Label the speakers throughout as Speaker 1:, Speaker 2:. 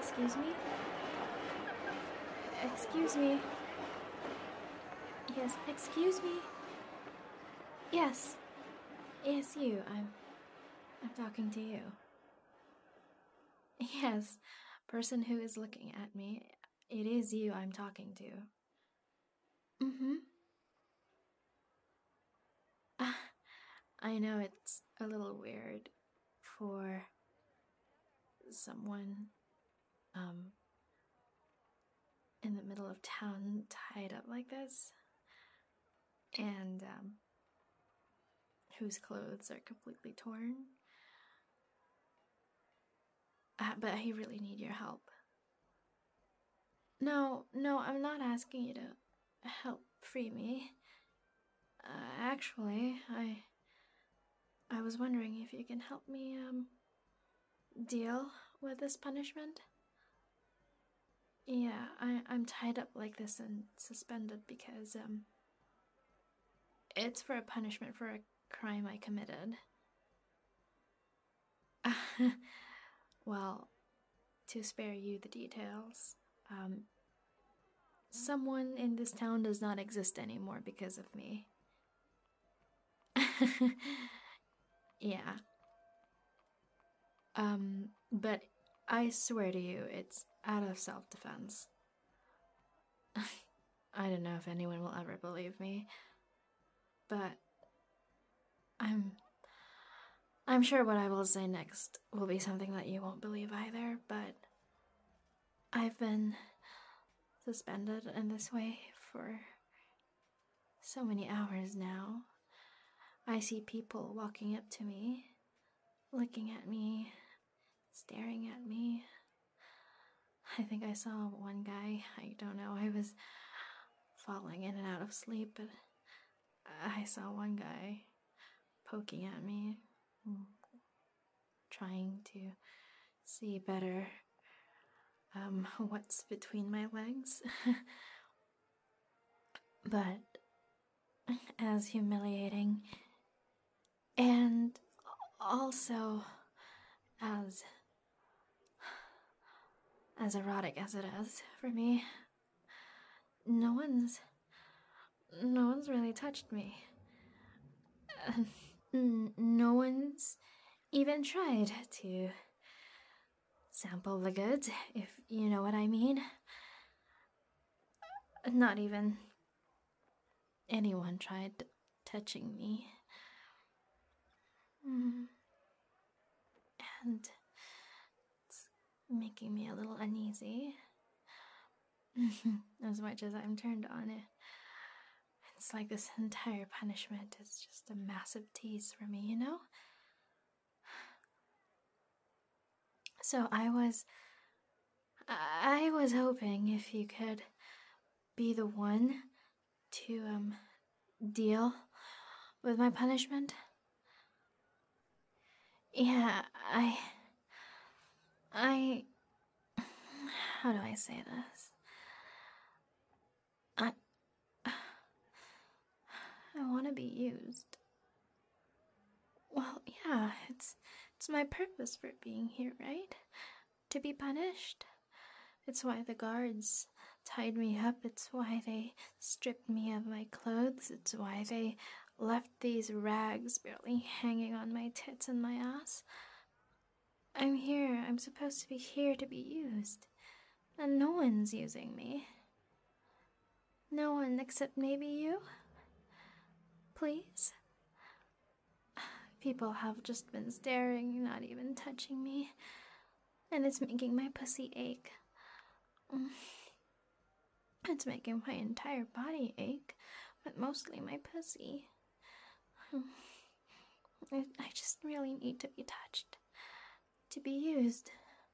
Speaker 1: Excuse me? Excuse me? Yes, excuse me? Yes. Yes, you. I'm talking to you. Yes, person who is looking at me. It is you I'm talking to. Mm-hmm. I know it's a little weird for someone, in the middle of town tied up like this, and, whose clothes are completely torn. But I really need your help. No, I'm not asking you to help free me. Actually, I was wondering if you can help me, deal with this punishment. Yeah, I'm tied up like this and suspended because, it's for a punishment for a crime I committed. Well, to spare you the details, someone in this town does not exist anymore because of me. Yeah. But I swear to you, it's out of self-defense. I don't know if anyone will ever believe me, but I'm sure what I will say next will be something that you won't believe either, but I've been suspended in this way for so many hours now. I see people walking up to me, looking at me, staring at me. I think I saw one guy, I don't know, I was falling in and out of sleep, but I saw one guy poking at me, trying to see better, what's between my legs. But as humiliating and also as erotic as it is for me, no one's really touched me. No one's even tried to sample the goods, if you know what I mean. Not even anyone tried touching me. And it's making me a little uneasy. As much as I'm turned on it, it's like this entire punishment is just a massive tease for me, you know? So I was hoping if you could be the one to, deal with my punishment. Yeah, how do I say this? I want to be used. Well, yeah, it's my purpose for being here, right? To be punished. It's why the guards tied me up. It's why they stripped me of my clothes. It's why they left these rags barely hanging on my tits and my ass. I'm here. I'm supposed to be here to be used. And no one's using me. No one except maybe you? Please? People have just been staring, not even touching me. And it's making my pussy ache. It's making my entire body ache, but mostly my pussy. I just really need to be touched, to be used.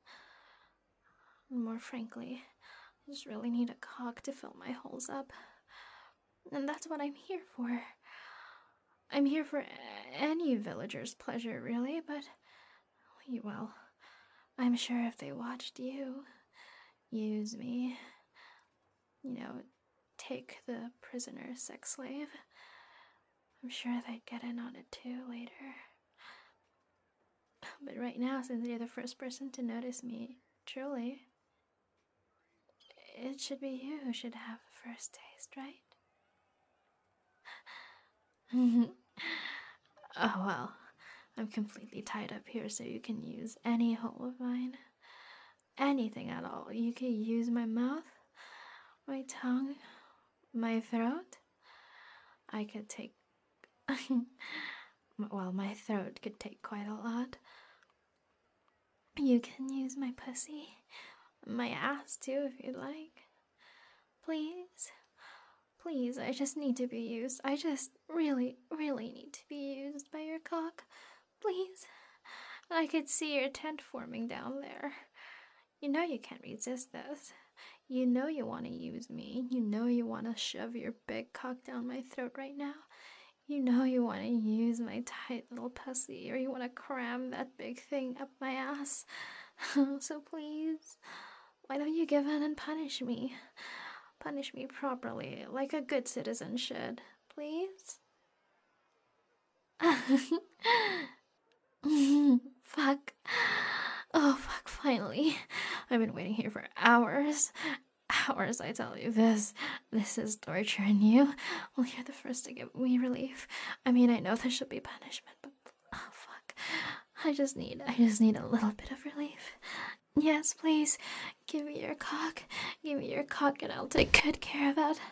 Speaker 1: More frankly, I just really need a cock to fill my holes up. And that's what I'm here for. I'm here for any villager's pleasure, really, but, well, I'm sure if they watched you use me, take the prisoner sex slave, I'm sure they'd get in on it too later. But right now, since you're the first person to notice me, truly, it should be you who should have the first taste, right? Oh well, I'm completely tied up here, so you can use any hole of mine. Anything at all. You can use my mouth, my tongue, my throat. I could take. Well, my throat could take quite a lot. You can use my pussy, my ass too, if you'd like. Please. Please, I just need to be used. I just really, really need to be used by your cock. Please. I could see your tent forming down there. You know you can't resist this. You know you want to use me. You know you want to shove your big cock down my throat right now. You know you want to use my tight little pussy, or you want to cram that big thing up my ass. So please, why don't you give in and punish me? Punish me properly, like a good citizen should, please? Fuck. Oh, fuck, finally. I've been waiting here for hours. Hours, I tell you. This is torture, and you, well, you're the first to give me relief. I mean, I know there should be punishment, but oh, fuck. I just need a little bit of relief. Yes, please. Give me your cock. Give me your cock, and I'll take good care of it.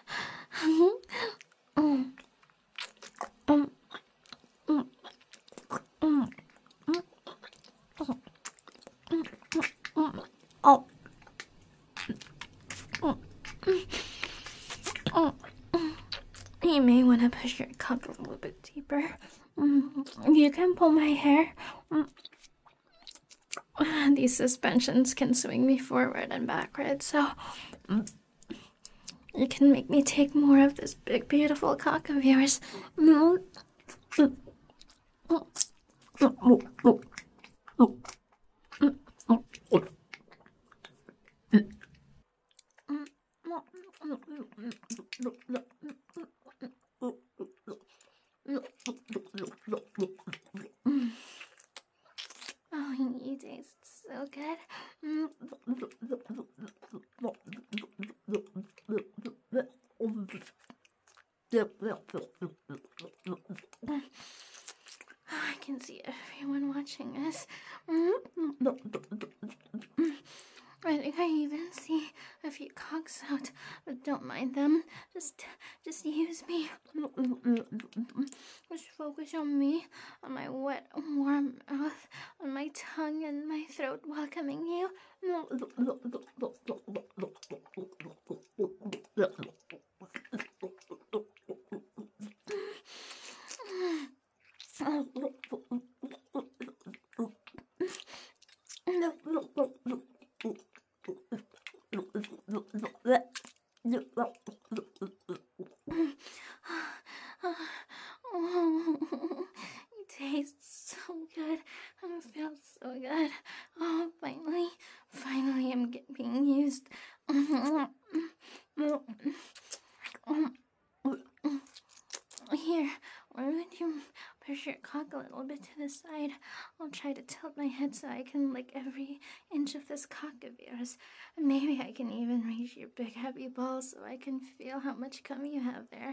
Speaker 1: You may want to push your cock a little bit deeper. You can pull my hair. These suspensions can swing me forward and backward, so you can make me take more of this big, beautiful cock of yours. Oh, you taste so good. I can see everyone watching us. I think I even see a few cocks out, but don't mind them. Just use me. Just focus on me, on my wet, warm mouth, on my tongue and my throat welcoming you. You taste so good. It feels so good. Oh, finally I'm being used. Here, why don't you push your cock a little bit to the side? I'll try to tilt my head so I can lick every inch of this cock of yours. And maybe I can even reach your big heavy balls so I can feel how much cum you have there.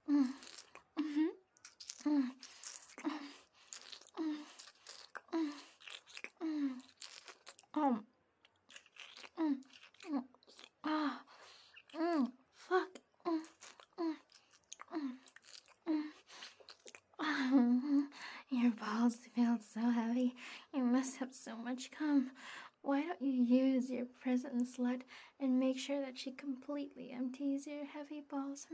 Speaker 1: Fuck. Your balls feel so heavy. You must have so much cum. Why don't you use your prison slut and make sure that she completely empties your heavy balls?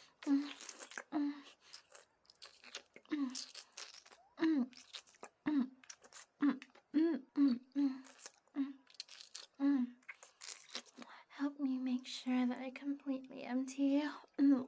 Speaker 1: Help me make sure that I completely empty you.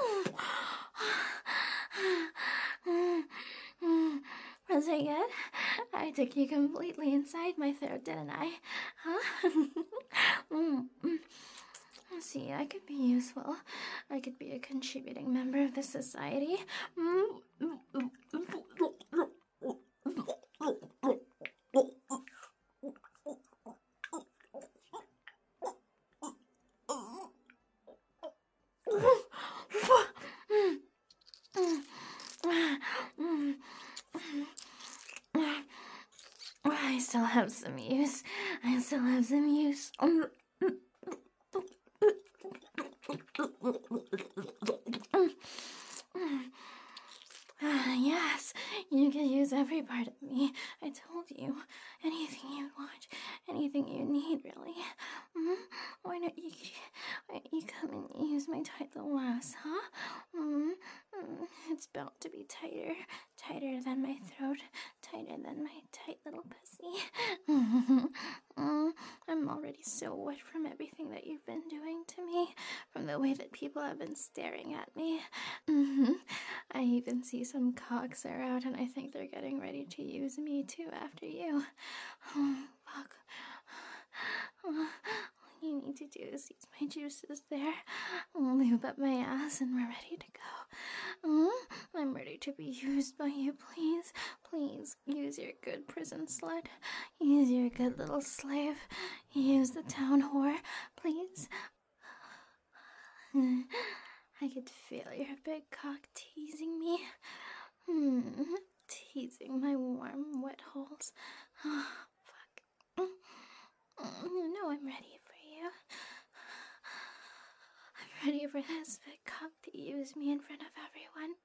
Speaker 1: Was it good? I took you completely inside my throat, didn't I? Huh? See, I could be useful. I could be a contributing member of the society. I still have some use. Yes, you can use every part of me. I told you. Anything you want, anything you need, really. Why don't you come and use my tight little ass, huh? It's about to be tighter than my throat, tighter than my tight little pussy. I'm already so wet from everything that you've been doing to me, from the way that people have been staring at me. I even see some cocks are out, and I think they're getting ready to use me too after you. Oh, fuck. All you need to do is use my juices there. Lube up my ass and we're ready to go. I'm ready to be used by you, please. Please, use your good prison slut. Use your good little slave. Use the town whore, please. I could feel your big cock teasing me. Teasing my warm, wet holes. Oh, fuck. No, I'm ready for you. I'm ready for this big cock to use me in front of everyone.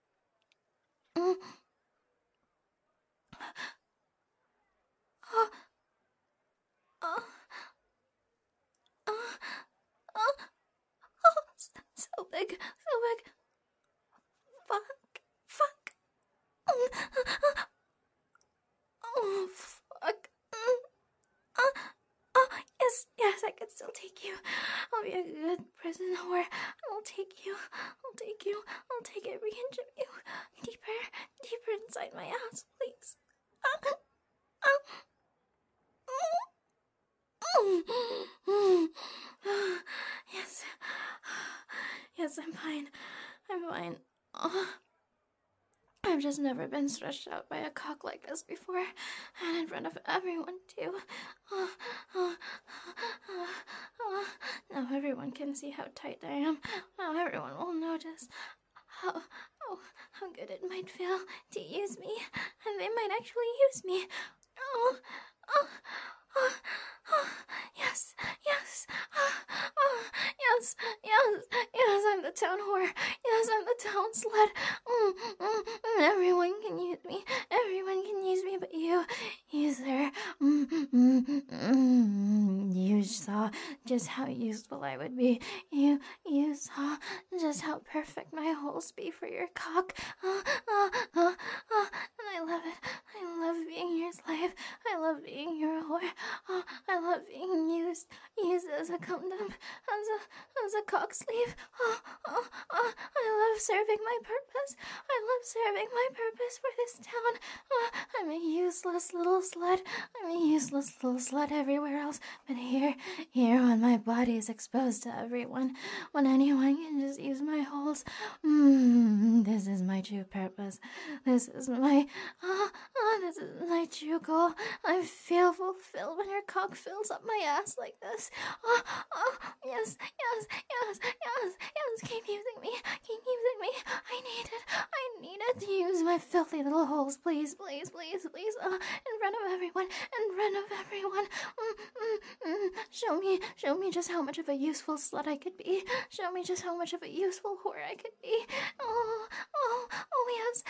Speaker 1: So big. Fuck. Oh, fuck. Yes, I could still take you. I'll be a good prison whore. I'll take you. I'll take every inch of you. Deeper inside my ass, please. Yes, I'm fine. I've just never been stretched out by a cock like this before, and in front of everyone, too. Now everyone can see how tight I am. Now everyone will notice how good it might feel to use me, and they might actually use me. Yes, I'm the town whore. Yes, I'm the town slut. Everyone can use me. But you, sir. You saw just how useful I would be. You saw just how perfect my holes be for your cock. And I love it. I love being your slave. I love being your whore. I love being used as a condom, as a cock sleeve. I love serving my purpose. For this town. I'm a useless little slut. Everywhere else, but here, when my body is exposed to everyone, when anyone can just use my holes. This is my true purpose. This is my true goal. I feel fulfilled when your cock fills up my ass like this. Yes. Keep using me. I need it to use my filthy little holes, please. In front of everyone. Show me just how much of a useful slut I could be. Show me just how much of a useful whore I could be. Oh, yes.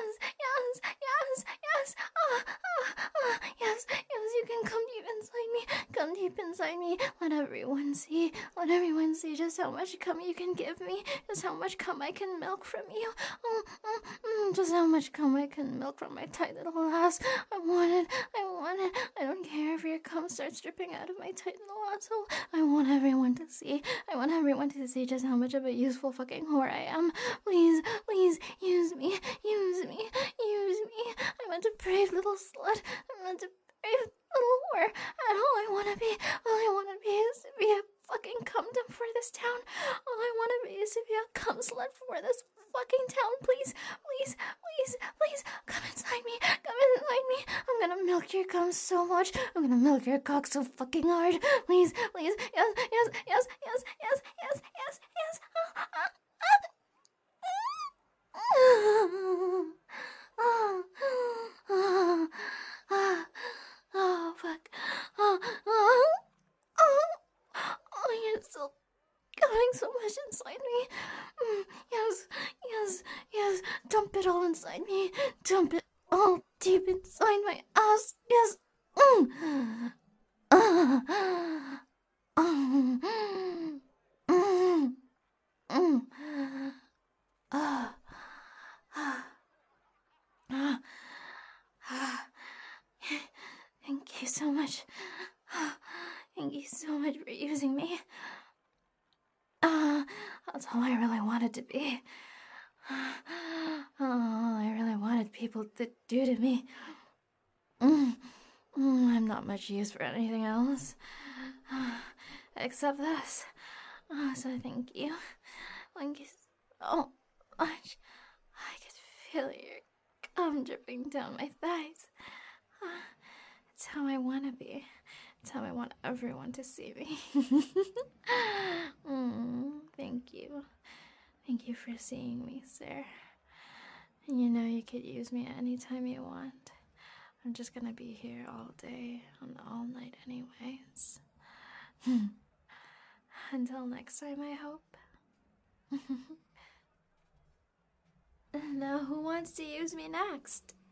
Speaker 1: Yes, you can come deep inside me. Let everyone see just how much cum you can give me, just how much cum I can milk from you. Just how much cum I can milk from my tight little ass. I want it. I don't care if your cum starts dripping out of my tight little asshole. I want everyone to see just how much of a useful fucking whore I am. Please, use me. I want to depraved little slut. I'm a depraved little whore. And all I wanna be is to be a fucking cum-dump for this town. All I wanna be is to be a cum slut for this fucking town. Please, please, please, please, come inside me. Come inside me. I'm gonna milk your cum so much. I'm gonna milk your cock so fucking hard. Please, please, yes, yes, yes, yes, yes, yes, yes, yes. Oh, fuck. You're still going so much inside me. Yes, yes, yes. Dump it all inside me. Dump it all deep inside my ass. Yes. Thank you so much. Thank you so much for using me. That's all I really wanted to be. All I really wanted people to do to me. I'm not much use for anything else. Except this. So thank you. Thank you so much. I could feel your cum dripping down my thighs. It's how I want to be. It's how I want everyone to see me. Thank you. Thank you for seeing me, sir. And you know you could use me anytime you want. I'm just gonna be here all day and all night anyways. Until next time, I hope. Now, who wants to use me next?